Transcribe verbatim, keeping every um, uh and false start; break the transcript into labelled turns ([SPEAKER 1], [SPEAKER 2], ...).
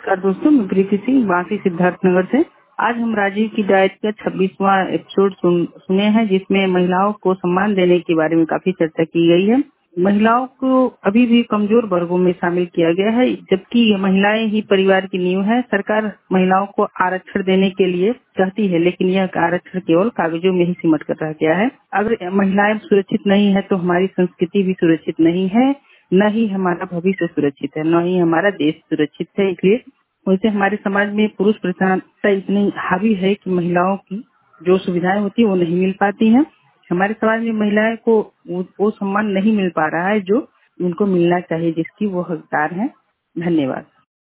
[SPEAKER 1] नमस्कार दोस्तों, मैं प्रीति सिंह वासी सिद्धार्थनगर से। आज हम राजीव की डाइट का छब्बीसवां एपिसोड सुन, सुने हैं, जिसमें महिलाओं को सम्मान देने के बारे में काफी चर्चा की गई है। महिलाओं को अभी भी कमजोर वर्गों में शामिल किया गया है, जबकि ये महिलाएं ही परिवार की नींव है। सरकार महिलाओं को आरक्षण देने के लिए चाहती है, लेकिन यह आरक्षण केवल कागजों में ही सिमट कर रह गया है। अगर महिलाएं सुरक्षित नहीं है तो हमारी संस्कृति भी सुरक्षित नहीं है, न ही हमारा भविष्य सुरक्षित है, न ही हमारा देश सुरक्षित है। इसलिए वैसे हमारे समाज में पुरुष प्रधानता इतनी हावी है कि महिलाओं की जो सुविधाएं होती है वो नहीं मिल पाती हैं। हमारे समाज में महिलाएं को वो, वो सम्मान नहीं मिल पा रहा है जो उनको मिलना चाहिए, जिसकी वो हकदार हैं। धन्यवाद।